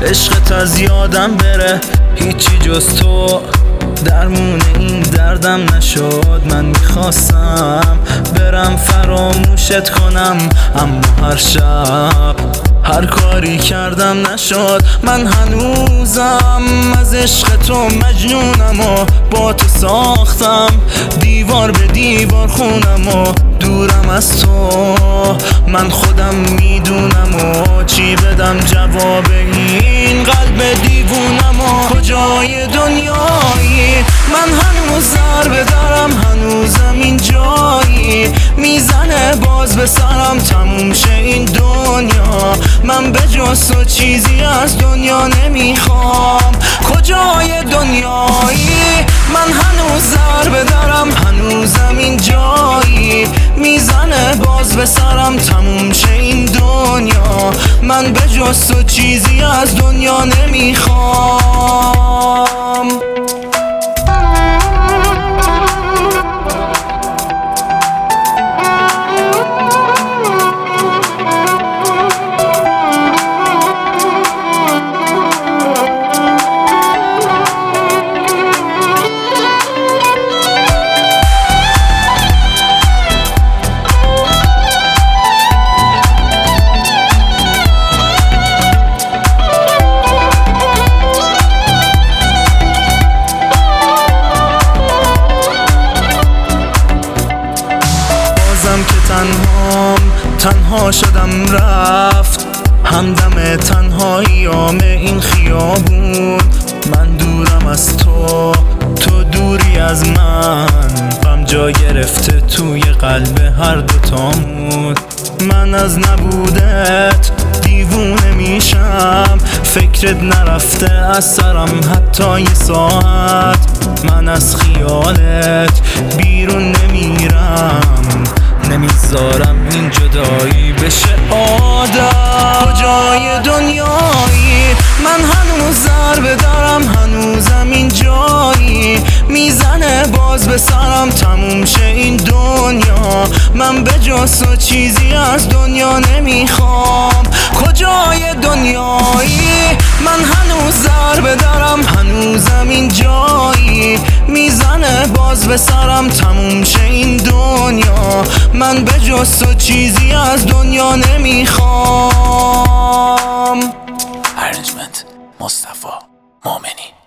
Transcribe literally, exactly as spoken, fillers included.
عشقت از یادم بره، هیچی جز تو درمون این دردم نشد. من میخواستم برم فراموشت کنم، اما هر شب هر کاری کردم نشد. من هنوزم از عشق تو مجنونم و با تو ساختم دیوار به دیوار خونم و دورم از تو. من خودم میدونم و چی بدم جواب این قلب دیوونم و کجای دنیایی. من هنوز ضربه دارم، هنوزم این جایی میزنه باز به سرم تموم شه این دنیا. من به جز تو چیزی از دنیا نمیخوام، کجای دنیایی. من هنوز ضربه دارم، هنوزم این جایی میزنه باز به سرم تموم شه این دنیا. من به جز تو چیزی از دنیا نمیخوام. که تنهام تنها شدم رفت همدم تنهاییام این خیابون. من دورم از تو، تو دوری از من، غم جا گرفته توی قلب هر دوتامون. من از نبودت دیوونه میشم، فکرت نرفته از سرم حتی یه ساعت. من از خیالت بیرون نمیرم، نمیذارم این جدایی بشه عادت. کجای دنیایی. من هنوز ضربه دارم، هنوزم این جایی میزنه باز به سرم تموم شه این دنیا. من به جز تو چیزی از دنیا نمیخوام، کجای دنیایی. من هنوز ضربه دارم، هنوزم این جایی میزنه باز به سرم تموم شه این دنیا. من به جز تو چیزی از دنیا نمیخوام. ارنجمنت مصطفی مومنی.